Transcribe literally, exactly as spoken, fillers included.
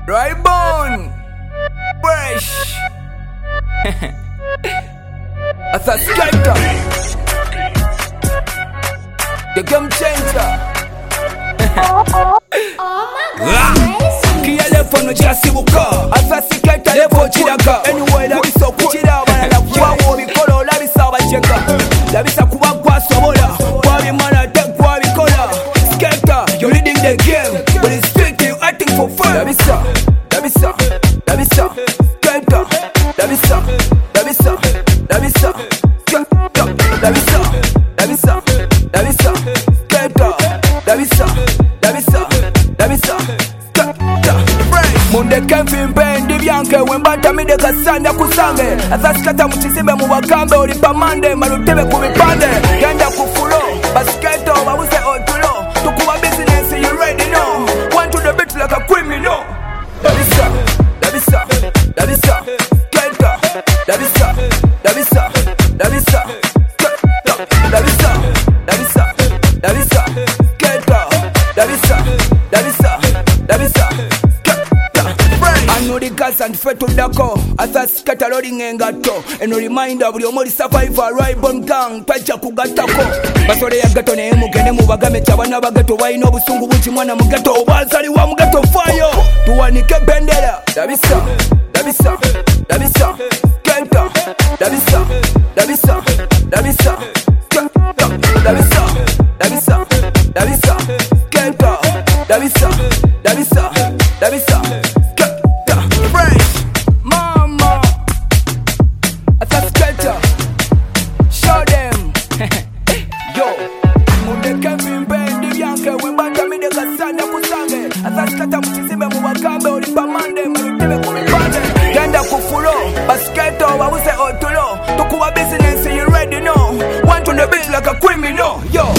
Right bone, fresh. As a skater, the game changer. Kiele fono chasi buka. As a skater, levo chiraga. Anyway, la biso kuchira bana la kuwa wo bikolo la bisa bachenga. La bisa kuba kwa sobola. Kwa bimana te kwa bikola. Skater, you leading the game, but it's straight you acting for fun. La bisa, la bisa, la bisa. Skater, la bisa, la bisa, la bisa. Skater, la bisa, la bisa, la bisa. Skater, la bisa, la bisa, la bisa. Munde kemfi mpendi byanke wembata mide kasanda kusange azasikata mukizimbe mu bakambe oli pamande malutebe ku bipande genda ku fulo basketo babuse otulo tukuba business you ready know want to the beat like a criminal dabisa dabisa dabisa kenta dabisa dabisa dabisa dabisa dabisa dabisa kenta dabisa dabisa dabisa Gas and fetu dako asa skata loading engato eno reminder buli omuli survivor Ribon gang pacha kugatako basole ya gato ne mugende mu bagame cyabana bagato bayino obusungu buki mwana mugato obazali wa mugato fire tuwanike bendera dabisa dabisa dabisa kenta dabisa dabisa dabisa dabisa dabisa dabisa kenta dabisa dabisa dabisa Azasikata mukizimbe mu bakambe oli pamande malutebe ku bipande genda ku fulo basketo babuse otulo tukuba business you ready know want to the beat like a criminal yo